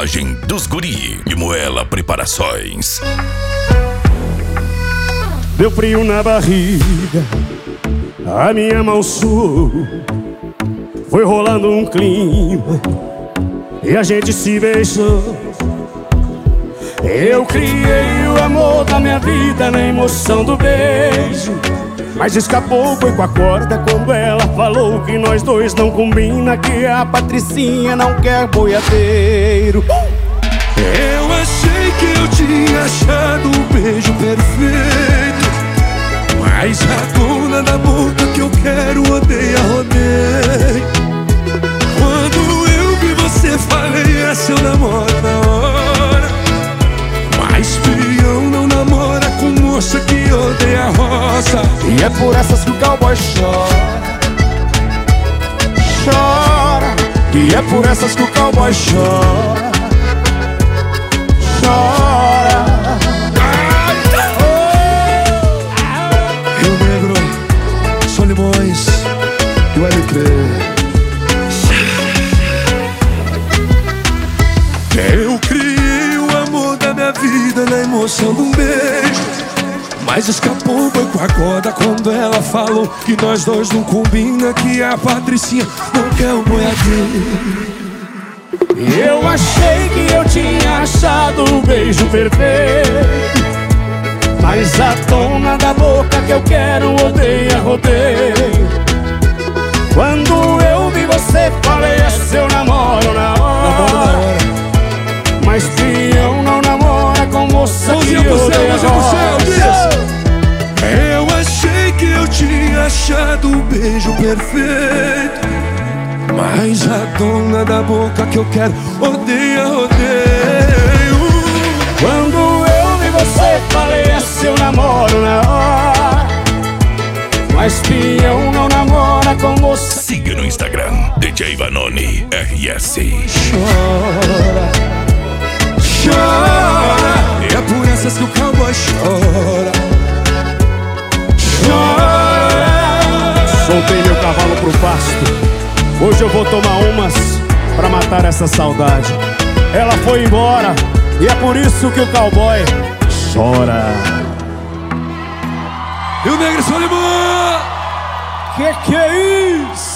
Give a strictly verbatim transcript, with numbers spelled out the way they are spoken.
Modelagem dos Guri e Moela Preparações. Deu frio na barriga, a minha mão suou, foi rolando um clima e a gente se beijou. Eu criei o amor da minha vida na emoção do beijo, mas escapou, foi com a corda quando ela falou que nós dois não combina, que a Patricinha não quer boiadeiro. Eu achei que eu tinha achado o beijo perfeito, mas a dona da boca que eu quero odeia, rodeio. Quando eu vi você falei, é seu namoro na hora, mas peão não namora com moça que odeia a roça. E é por essas que o cowboy chora, chora. E é por essas que o cowboy chora, chora. Rio Negro, Solimões e o L P. Eu criei o amor da minha vida na emoção de um beijo, mas escapou, foi com a corda quando ela falou que nós dois não combina, que a Patricinha não quer o boiadeiro. Eu achei que eu tinha achado o beijo perfeito, mas a dona da boca que eu quero odeia, rodeio. Quando eu vi você falei, é seu namoro na hora, mas peão não namora com moça que odeia a roça. Eu achei que eu tinha achado o beijo perfeito, mas a dona da boca que eu quero odeia, rodeio. Quando eu vi você falei, é seu namoro na hora, mas peão não namora com moça. Siga no Instagram, D J Vanoni R S. Chora, chora. E é por essas que o cowboy chora, chora. Soltei meu cavalo pro pasto, hoje eu vou tomar umas pra matar essa saudade. Ela foi embora e é por isso que o cowboy chora. E o Negro Solimão. Que que é isso?